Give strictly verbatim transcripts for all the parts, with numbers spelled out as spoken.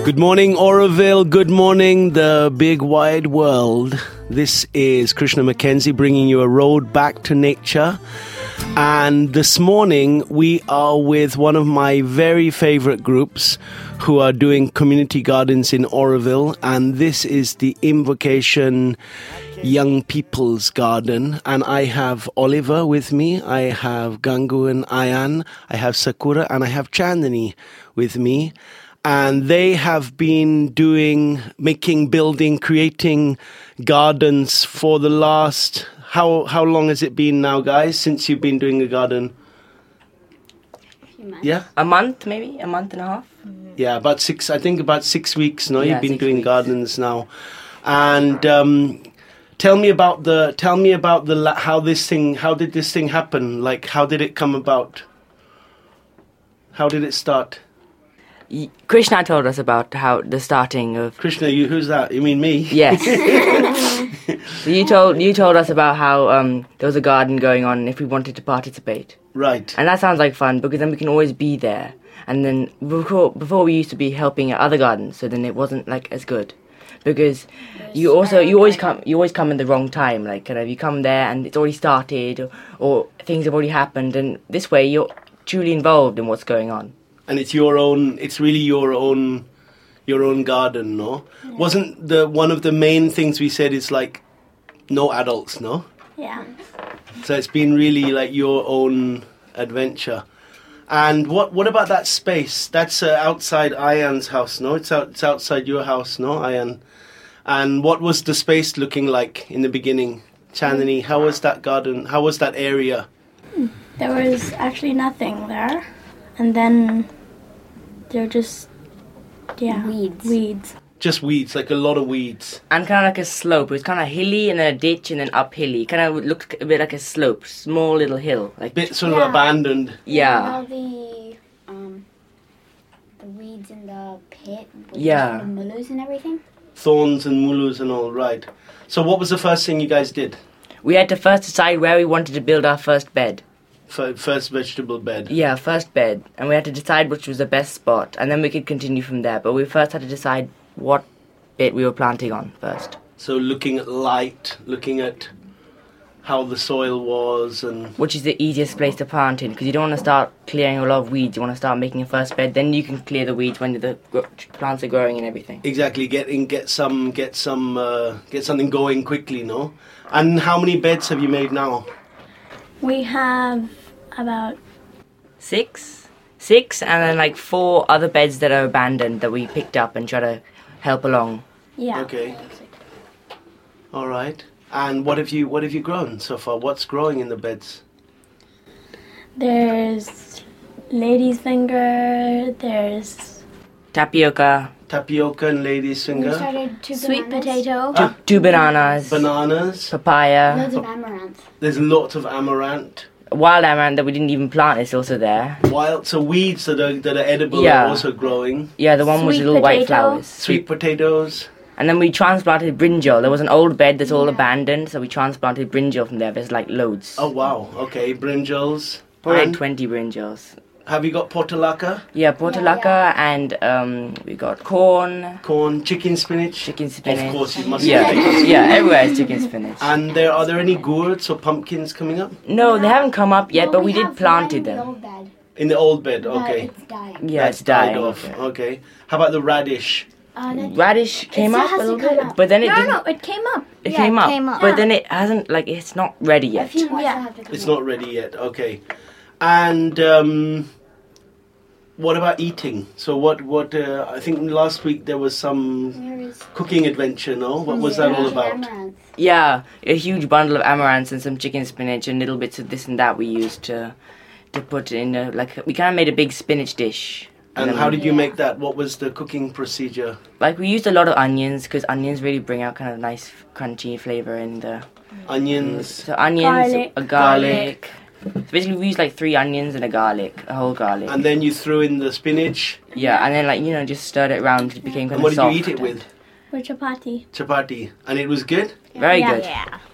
Good morning, Oroville. Good morning, the big wide world. This is Krishna Mackenzie bringing you a road back to nature. And this morning, we are with one of my very favorite groups who are doing community gardens in Oroville. And this is the Invocation Young People's Garden. And I have Oliver with me. I have Gangu and Ayan. I have Sakura and I have Chandani with me. And they have been doing, making, building, creating gardens for the last, how how long has it been now, guys, since you've been doing a garden? A few months. Yeah? A month, maybe? A month and a half? Yeah, about six, I think about six weeks, no? Yeah, You've been six doing weeks. gardens now. And um, tell me about the, tell me about the, la- how this thing, how did this thing happen? Like, how did it come about? How did it start? Y- Krishna told us about how the starting of... Krishna, you, who's that? You mean me? Yes. So you told you told us about how um, there was a garden going on and if we wanted to participate. Right. And that sounds like fun because then we can always be there. And then before, before we used to be helping at other gardens, so then it wasn't like as good. Because you also you always come you always come in the wrong time. Like kind of you come there and it's already started or, or things have already happened, and this way you're truly involved in what's going on. And it's your own, it's really your own, your own garden, no? Yeah. Wasn't the, one of the main things we said is like, no adults, no? Yeah. So it's been really like your own adventure. And what, what about that space? That's uh, outside Ayan's house, no? It's out, it's outside your house, no, Ayan? And what was the space looking like in the beginning? Chandani, how was that garden, how was that area? There was actually nothing there. And then they're just, yeah, Weeds. Weeds. Just weeds, like a lot of weeds. And kind of like a slope. It was kind of hilly and then a ditch and then uphilly. Kind of looked a bit like a slope, small little hill. Like Bit sort of Yeah. abandoned. yeah, All the um, the weeds in the pit. With Yeah. The mullus and everything. Thorns and mulus and all, right. So what was the first thing you guys did? we had to first decide where we wanted to build our first bed. F- first vegetable bed. Yeah, first bed. And we had to decide which was the best spot. And then we could continue from there. But we first had to decide what bit we were planting on first. So looking at light, looking at how the soil was and... Which is the easiest place to plant in. Because you don't want to start clearing a lot of weeds. You want to start making a first bed. Then you can clear the weeds when the gro- plants are growing and everything. Exactly, getting get some get some uh, get something going quickly, no? And how many beds have you made now? We have about, Six? Six, and then like four other beds that are abandoned that we picked up and try to help along. yeah. Okay. All right. And what have you what have you grown so far? What's growing in the beds? There's lady's finger, there's Tapioca, Tapioca and lady's We finger. started two sweet bananas. potato. Ah. two bananas, Bananas. papaya, Loads of amaranth. There's lots of amaranth. wild amaranth that we didn't even plant is also there. Wild, so weeds that are that are edible Yeah. are also growing. Yeah, the one with Sweet little white potato. flowers. Sweet potatoes. And then we transplanted brinjal. There was an old bed that's all abandoned, so we transplanted brinjal from there. There's like loads. Oh wow. Okay, brinjals. Probably like And twenty brinjals. have you got portulaca, Yeah, portulaca and um, we got corn, corn, chicken spinach? chicken spinach. Of course, you must. Yeah, have chicken. yeah, everywhere is chicken spinach. And there are there any gourds or pumpkins coming up No, they haven't come up yet, No, but we, have did planted one in the them. old bed, in the old bed? but Okay, it's dying. Yeah, That's it's dying. died off. Okay. How about the radish? Uh, that- Radish came still up a has to little come bit, up. but then it No, didn't. no, it came up. It Yeah, came it up, came up. but then it hasn't like it's not ready a yet. few more Yeah. still have to come It's up. not ready yet. Okay. And um, what about eating? So what? What? Uh, I think last week there was some There is cooking adventure. No, what was that all loads of about? amaranth. Yeah, a huge bundle of amaranths and some chicken spinach and little bits of this and that we used to to put in a, like we kind of made a big spinach dish. And then how we- did you Yeah. make that? What was the cooking procedure? Like we used a lot of onions because onions really bring out kind of nice crunchy flavor in the Onions. so onions, Garlic. a garlic. So basically we used like three onions and a garlic, a whole garlic. And then you threw in the spinach. yeah, and then like you know just stirred it around till it became kind And what of did soft. you eat it with? With chapati. Chapati. And it was good? Very yeah. good. Yeah.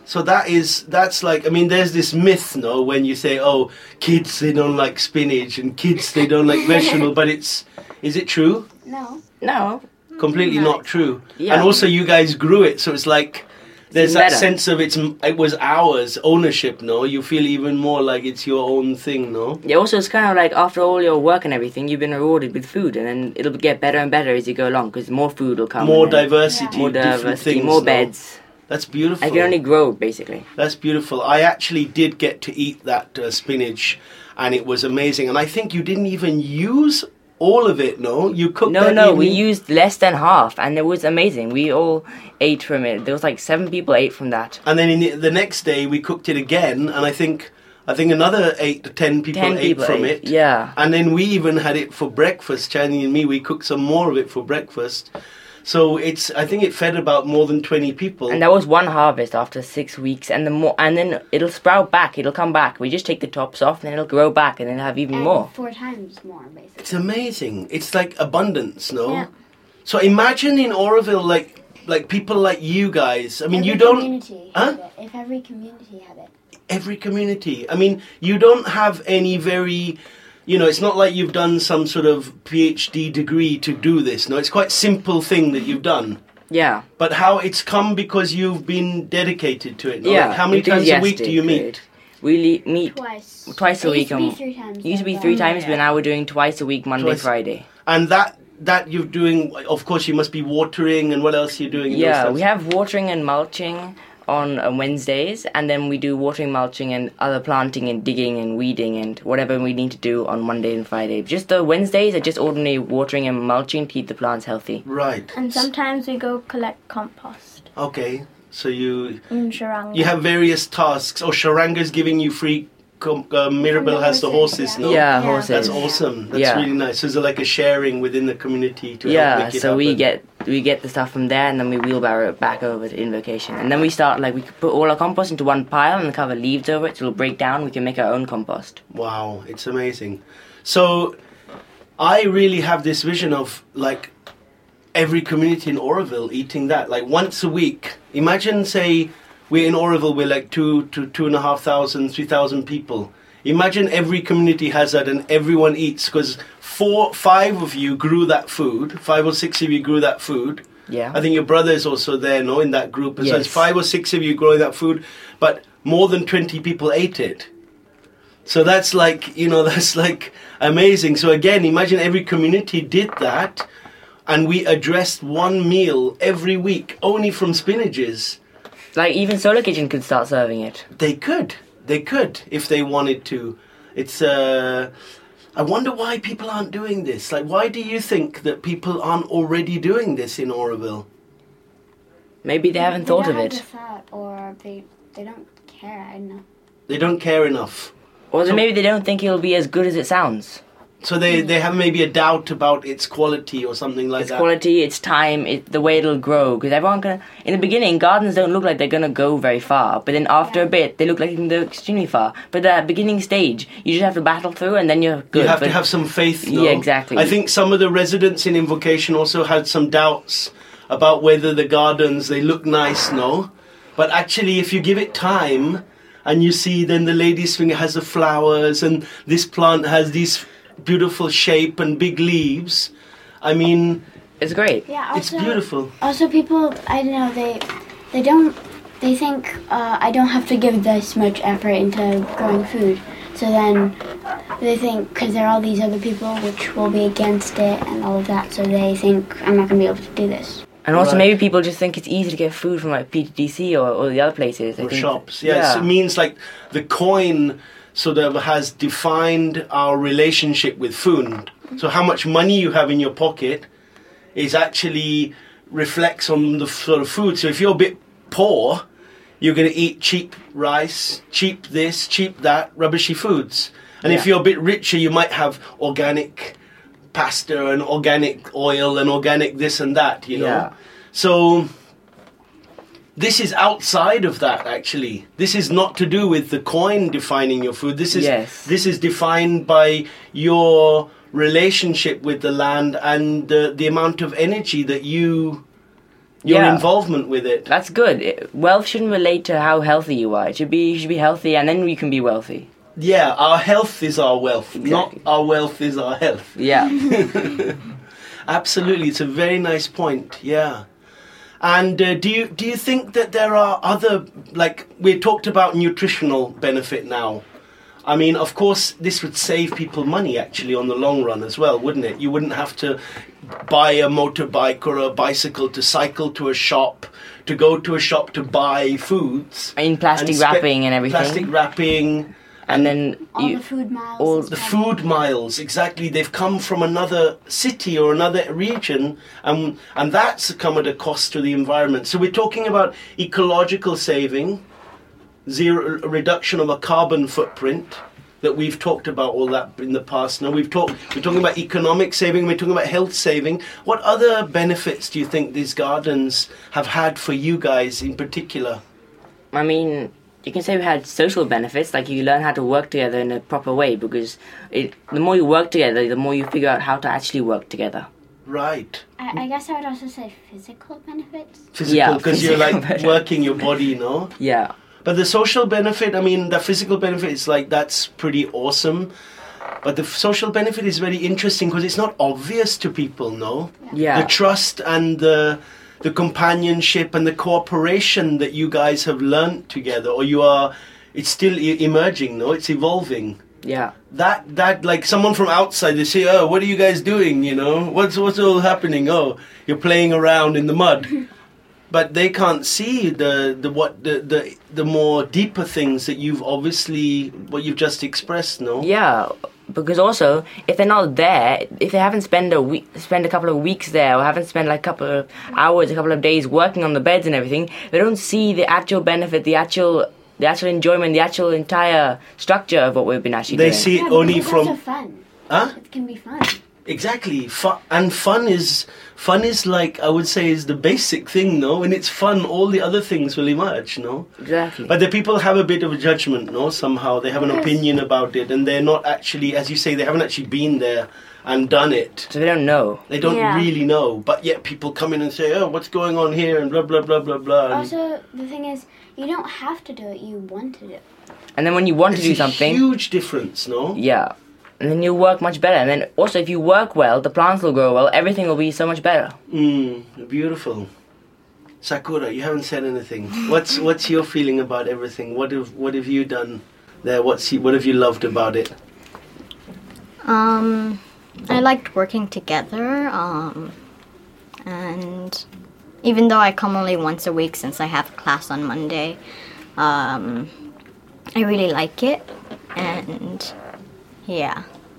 So that is that's like I mean there's this myth no when you say oh kids they don't like spinach and kids they don't like vegetable but it's is it true? No. No. Completely No. not true. Yeah. And also you guys grew it so it's like there's It's that better. sense of it's it was ours ownership no you feel even more like it's your own thing no. Yeah, also it's kind of like after all your work and everything, you've been rewarded with food, and then it'll get better and better as you go along because more food will come. More and then diversity, more different diversity, things, more no? beds. That's beautiful. I can only grow basically. That's beautiful. I actually did get to eat that uh, spinach, and it was amazing. And I think you didn't even use all of it. No, you cooked. No, that no, in- we used less than half, and it was amazing. We all ate from it. There was like seven people ate from that. And then in the, the next day we cooked it again, and I think I think another eight to ten people Ten ate people from ate, it. yeah. And then we even had it for breakfast. Channing and me, we cooked some more of it for breakfast. So it's I think it fed about more than twenty people. And that was one harvest after six weeks, and the more, and then it'll sprout back. It'll come back. We just take the tops off, and then it'll grow back, and then have even And more. four times more, basically. It's amazing. It's like abundance, no? Yeah. So imagine in Oroville, like like people like you guys. I mean, every you don't. Community Huh? had it. If every community had it. Every community. I mean, you don't have any very. You know, it's not like you've done some sort of PhD degree to do this. No, it's quite simple thing that you've done. Yeah. But how it's come because you've been dedicated to it. No? Yeah. Like, how many times a week do you meet? enthusiastic. We le- meet Twice. twice a It week. Used to be um, three times. used to be but, three um, times, but now we're doing twice a week, Monday, Twice. Friday. And that that you're doing. Of course, you must be watering and what else you're doing. in those Yeah, times? we have watering and mulching on uh, Wednesdays, and then we do watering, mulching, and other planting and digging and weeding and whatever we need to do on Monday and Friday. Just the Wednesdays are just ordinary watering and mulching to keep the plants healthy. Right. And sometimes we go collect compost Okay. So you in Sharanga. you have various tasks. Oh, Sharanga's giving you free. Com- uh, Mirabel has the horses. No. Yeah, Yeah. horses. That's awesome. That's Yeah. really nice. So it's like a sharing within the community to help Yeah, make it so we happen. get we get the stuff from there, and then we wheelbarrow it back over to Invocation, and then we start like we could put all our compost into one pile and cover leaves over it, so it'll break down. We can make our own compost. Wow, it's amazing. So I really have this vision of like every community in Oroville eating that like once a week. Imagine, say, we're in Oroville, we're like two to two and a half thousand, three thousand people. Imagine every community has that and everyone eats because four, five of you grew that food. Five or six of you grew that food. Yeah. I think your brother is also there, no, in that group. So it's Yes. five or six of you growing that food, but more than twenty people ate it. So that's like, you know, that's like amazing. So again, imagine every community did that and we addressed one meal every week only from spinaches. Like even Solar Kitchen could start serving it. They could. They could if they wanted to. It's uh I wonder why people aren't doing this. Like why do you think that people aren't already doing this in Oroville? Maybe they haven't They thought don't of have it. the thought, or they they don't care. I don't know. They don't care enough. Or then So- maybe they don't think it'll be as good as it sounds. So they, they have maybe a doubt about its quality or something like Its that. quality, its time, it, the way it'll grow. Because everyone can. In the beginning, gardens don't look like they're gonna go very far, but then after a bit, they look like they can go extremely far. But that beginning stage, you just have to battle through, and then you're good. You have but to have some faith. No? Yeah, exactly. I think some of the residents in Invocation also had some doubts about whether the gardens they look nice, no. But actually, if you give it time, and you see, then the lady's finger has the flowers, and this plant has these beautiful shape and big leaves. I mean, It's great. Yeah. it's Also, beautiful. Also, people, I don't know, they they don't, they think uh, I don't have to give this much effort into growing food. So then they think, because there are all these other people which will be against it and all of that, so they think I'm not going to be able to do this. And also, Right. maybe people just think it's easy to get food from like P T D C or, or the other places. They Or think, shops. Yes, it means like the coin sort of has defined our relationship with food. So how much money you have in your pocket is actually reflects on the sort of food. So if you're a bit poor, you're going to eat cheap rice, cheap this, cheap that, rubbishy foods. And if Yeah. you're a bit richer, you might have organic pasta and organic oil and organic this and that, you know. Yeah. So this is outside of that actually. This is not to do with the coin defining your food. This is Yes. this is defined by your relationship with the land and the, the amount of energy that you your Yeah. involvement with it. That's good. It, wealth shouldn't relate to how healthy you are. It should be you should be healthy, and then you can be wealthy. Yeah, our health is our wealth, not Exactly. our wealth is our health. Yeah. Absolutely, it's a very nice point. Yeah. And uh, do you do you think that there are other, like we talked about nutritional benefit now? I mean, of course, this would save people money actually on the long run as well, wouldn't it? You wouldn't have to buy a motorbike or a bicycle to cycle to a shop, to go to a shop to buy foods. In plastic and spe- wrapping and everything. Plastic wrapping. And then All you, the food miles. all is The covered. food miles, exactly. They've come from another city or another region, and and that's come at a cost to the environment. So we're talking about ecological saving, zero reduction of a carbon footprint. That we've talked about all that in the past. Now we've talked. We're talking about economic saving. We're talking about health saving. What other benefits do you think these gardens have had for you guys in particular? I mean, you can say we had social benefits, like you learn how to work together in a proper way, because it, the more you work together, the more you figure out how to actually work together. Right. I, I guess I would also say physical benefits. Physical, Yeah, because you're physical like benefits. working your body, you know? Yeah. But the social benefit, I mean, the physical benefit is like, that's pretty awesome. But the f- social benefit is very interesting because it's not obvious to people, no? Yeah. The trust and the, the companionship and the cooperation that you guys have learned together, or you are, it's still e- emerging, no? It's evolving. Yeah. That, that, like someone from outside, they say, oh, what are you guys doing, you know? What's, what's all happening? Oh, you're playing around in the mud. But they can't see the, the what the, the the more deeper things that you've obviously what you've just expressed, no? Yeah, because also if they're not there, if they haven't spent a week, spend a couple of weeks there, or haven't spent like a couple of hours, a couple of days working on the beds and everything, they don't see the actual benefit, the actual the actual enjoyment, the actual entire structure of what we've been actually They doing. see it Yeah, only because from It's also fun. huh? It can be fun. Exactly. Fun and fun is fun is like I would say is the basic thing, no? When it's fun, all the other things will emerge, no? Exactly. But the people have a bit of a judgment, no? Somehow they have an Yes. opinion about it, and they're not actually, as you say, they haven't actually been there and done it. So they don't know. They don't Yeah. really know, but yet people come in and say, "Oh, what's going on here?" and blah blah blah blah blah. And Also, the thing is, you don't have to do it. You want to do it. And then when you want it's to do a something, huge difference, no? yeah. And then you'll work much better. And then also if you work well, the plants will grow well, everything will be so much better. Mm, beautiful. Sakura, you haven't said anything. What's what's your feeling about everything? What have what have you done there? What's you, what have you loved about it? Um, I liked working together. Um, and even though I come only once a week since I have class on Monday, um, I really like it. And yeah.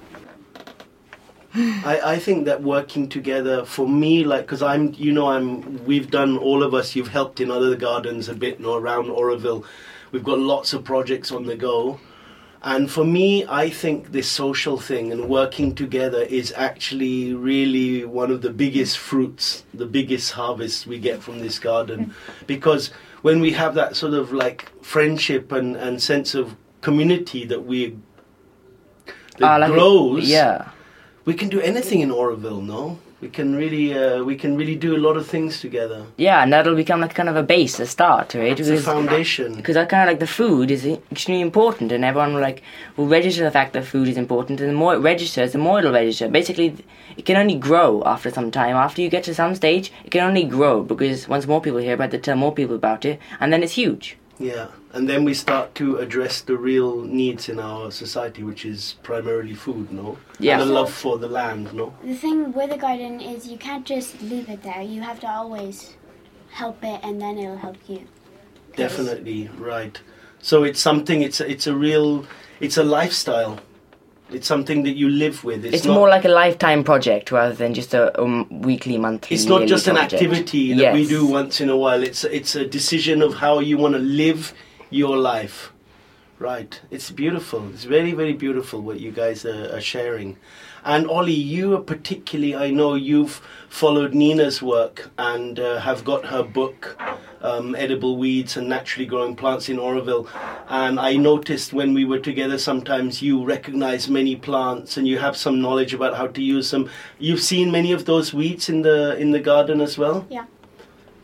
I, I think that working together for me, like, because I'm, you know, I'm, we've done, all of us, you've helped in other gardens a bit, you know, around Oroville. We've got lots of projects on the go. And for me, I think this social thing and working together is actually really one of the biggest fruits, the biggest harvest we get from this garden. Because when we have that sort of like friendship and, and sense of community that we, that Ah, like it- grows, yeah. we can do anything in Oroville, no? We can really, uh, we can really do a lot of things together. Yeah, and that'll become like kind of a base, a start, right? It's a foundation. Because I kind of like the food is extremely important, and everyone will like will register the fact that food is important, and the more it registers, the more it'll register. Basically, it can only grow after some time. After you get to some stage, it can only grow because once more people hear about it, they tell more people about it, and then it's huge. Yeah, and then we start to address the real needs in our society, which is primarily food, no? Yeah. And the love for the land, no? The thing with a garden is you can't just leave it there. You have to always help it, and then it'll help you. 'Cause- Definitely, right. So it's something, it's a, it's a real, it's a lifestyle. It's something that you live with. It's, It's not, more like a lifetime project rather than just a um, weekly, monthly. It's not yearly just an project. activity that we Yes. do once in a while. It's it's a decision of how you want to live your life. Right. It's beautiful. It's very, very beautiful what you guys are, are sharing. And Ollie, you are particularly, I know you've followed Nina's work and uh, have got her book, um, Edible Weeds and Naturally Growing Plants in Oroville. And I noticed when we were together, sometimes you recognize many plants and you have some knowledge about how to use them. You've seen many of those weeds in the in the garden as well? Yeah.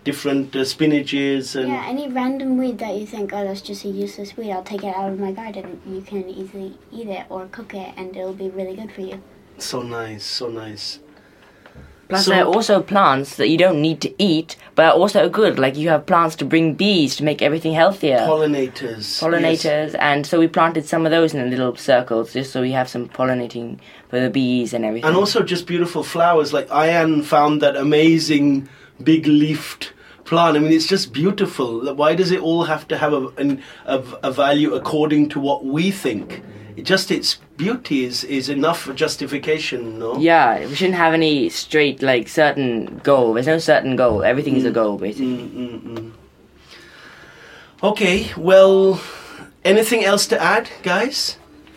different uh, spinaches and Yeah, any random weed that you think, oh, that's just a useless weed, I'll take it out of my garden. You can easily eat it or cook it, and it'll be really good for you. so nice, so nice. Plus, So- there are also plants that you don't need to eat, but are also good. Like you have plants to bring bees to make everything healthier. Pollinators. Pollinators, and so we planted some of those in little circles, just so we have some pollinating for the bees and everything. And also just beautiful flowers. Like Ayan found that amazing big leafed plant. I mean, it's just beautiful. Why does it all have to have a, an, a, a value according to what we think? It just its beauty is, is enough for justification, no? Yeah, we shouldn't have any straight, like, certain goal. There's no certain goal. Everything is a goal, basically. Mm, mm, mm. Okay, well, anything else to add, guys?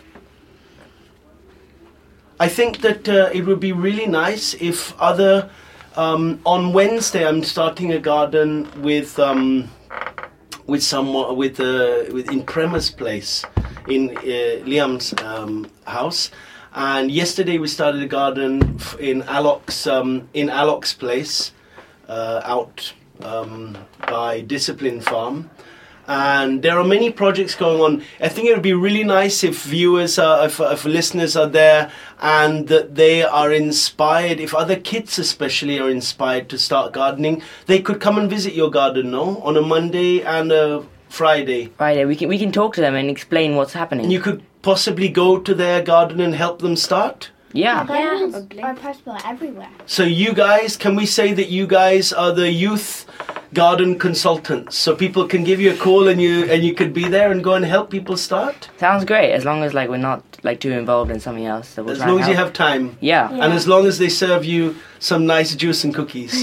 I think that uh, it would be really nice if other... Um, on Wednesday, I'm starting a garden with um, with someone with uh, with in Prema's place in uh, Liam's um, house, and yesterday we started a garden f- in Alok's um, in Alok's place uh, out um, by Discipline Farm. And there are many projects going on. I think it would be really nice if viewers, are, if, if listeners are there and that they are inspired, if other kids especially are inspired to start gardening, they could come and visit your garden, no? On a Monday and a Friday. Friday, we can we can talk to them and explain what's happening. And you could possibly go to their garden and help them start. yeah. Gardens probably. are possible everywhere. So you guys, can we say that you guys are the youth garden consultants? So people can give you a call and you and you could be there and go and help people start? Sounds great, as long as like we're not like too involved in something else. So we'll As try long and as you help. have time. Yeah. And as long as they serve you some nice juice and cookies.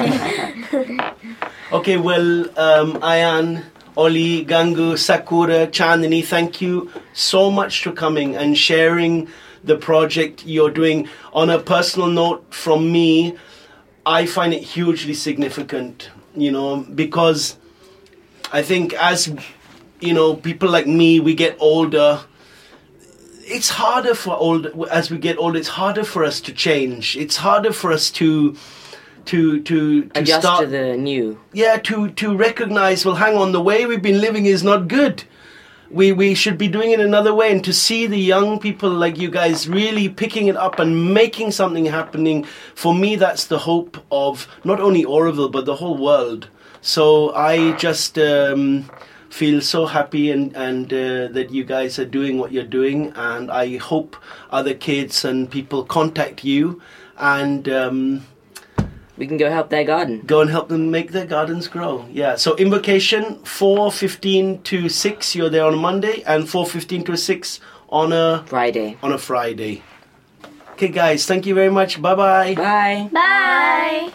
Okay, well, um, Ayan, Oli, Gangu, Sakura, Chandini, thank you so much for coming and sharing the project you're doing. On a personal note from me, I find it hugely significant, you know, because I think as, you know, people like me, we get older, it's harder for old as we get older, it's harder for us to change. It's harder for us to to to to Adjust start to the new. yeah to to recognize, well, hang on, the way we've been living is not good. We we should be doing it another way, and to see the young people like you guys really picking it up and making something happening, for me that's the hope of not only Oroville but the whole world. So I just um, feel so happy and and uh, that you guys are doing what you're doing, and I hope other kids and people contact you and um, We can go help their garden. go and help them make their gardens grow. Yeah. So invocation four fifteen to six. You're there on a Monday, and four fifteen to six on a Friday. on a Friday. Okay, guys. Thank you very much. Bye bye. Bye. Bye.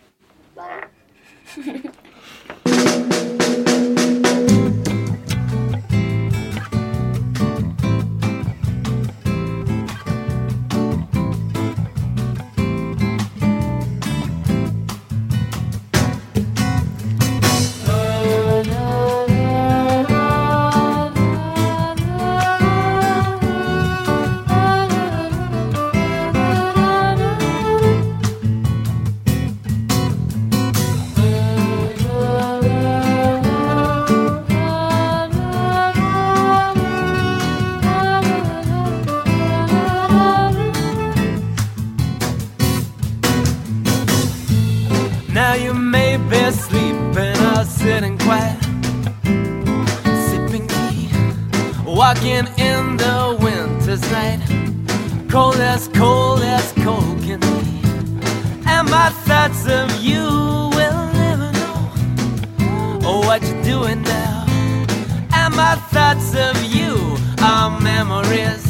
Now you may be sleeping or sitting quiet, sipping tea, walking in the winter's night, cold as cold as cold can be. And my thoughts of you will never know, oh, what you're doing now. And my thoughts of you are memories.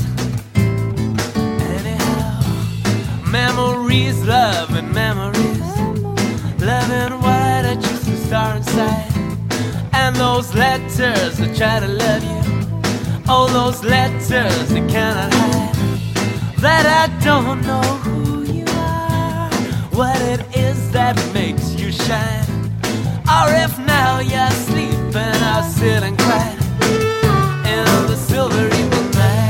Anyhow, memories, love and memories. Loving what I choose to star inside. And those letters that try to love you, oh, those letters that cannot hide. That I don't know who you are, what it is that makes you shine. Or if now you're sleeping, I'll sit and cry in the silver evening night.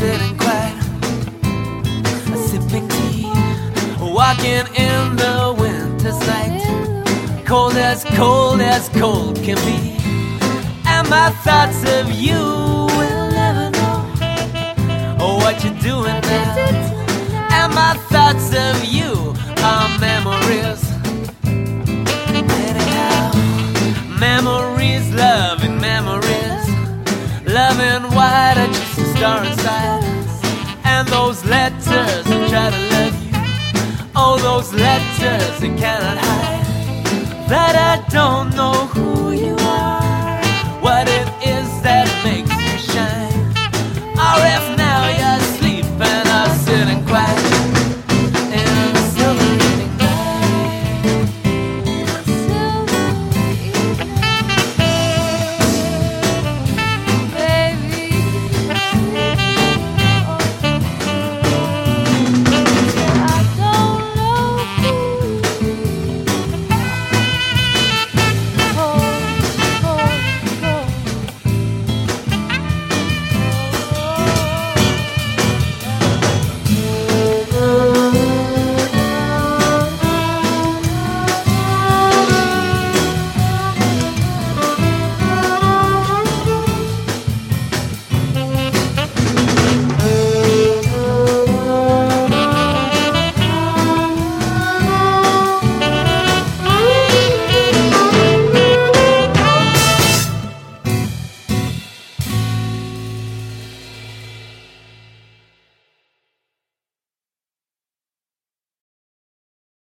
sitting quiet, sipping tea, walking in the winter's night, cold as cold as cold can be. And my thoughts of you will never know oh, what you're doing now. And my thoughts of you are memories. Anyhow, memories, loving memories, loving wide are just a star inside. And those letters that try to love you, oh, those letters that cannot hide, that I don't know